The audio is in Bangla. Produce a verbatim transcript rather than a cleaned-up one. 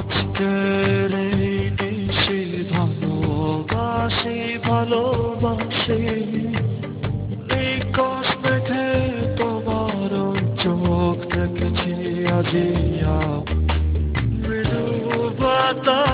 আজকের এই নিশি ভালোবাসি ভালোবাসি নিকশ মেঘে তোমার ওই চোখ দেখেছি আজিয়া মৃদু বাতাস